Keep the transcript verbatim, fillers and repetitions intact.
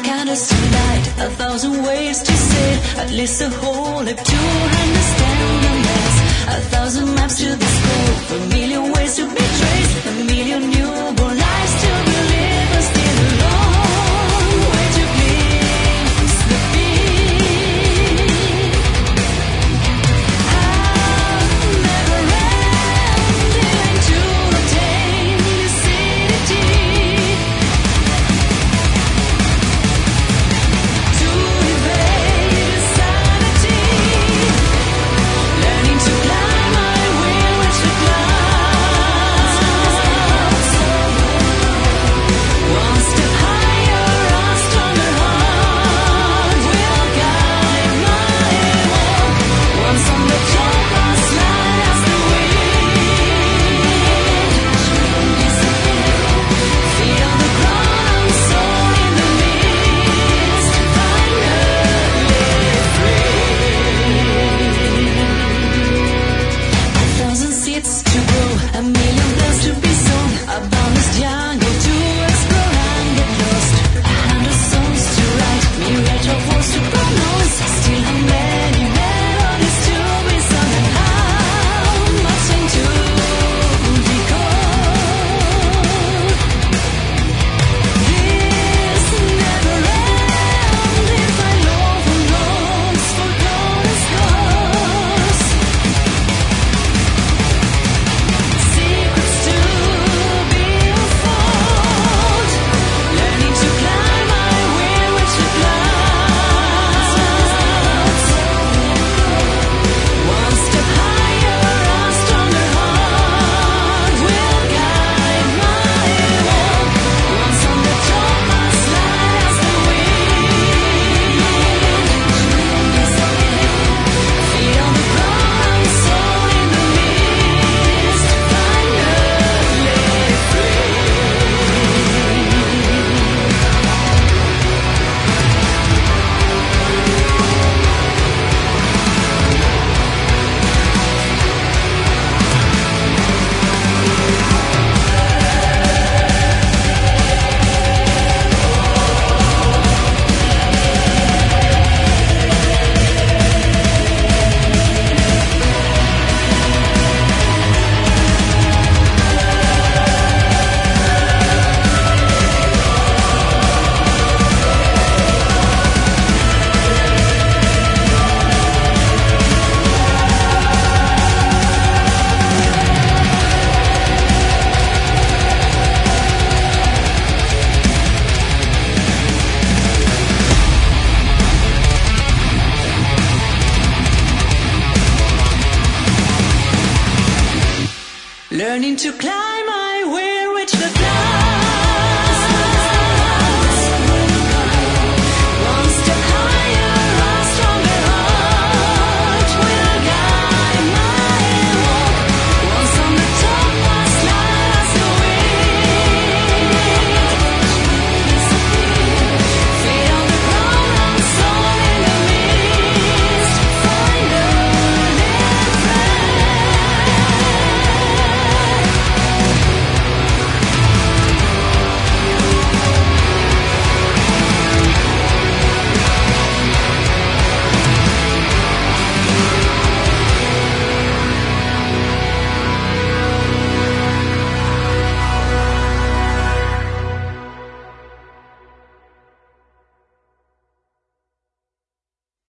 candles tonight, a thousand ways to say it, at least a whole life to understand the mess. A thousand maps to the scope, a million ways to be traced, a million newborn lives to believe, and still a long way to glimpse the beat. How never ending to obtain lucidity, to evade sanity, learning to climb my will with the clouds. One step higher, a stronger heart will guide my walk. Once on the top, I'll slide as the wind. Feet on the ground, soul in the mist, finally free. A thousand seeds to grow, a million plans to be sown, a boundless jungle to explore and get lost. A hundred songs to write, myriad of words to pronounce, still how many melodies to be sung, and how much time to decode. This never ends if I love and longs for countless scars. Secrets to be unfold, learning to climb my way with the clouds. One step higher, a stronger heart will guide my walk. Once on the top, I'll slide as the wind. Feet on the ground, soul in the mist, finally free. Learning to climb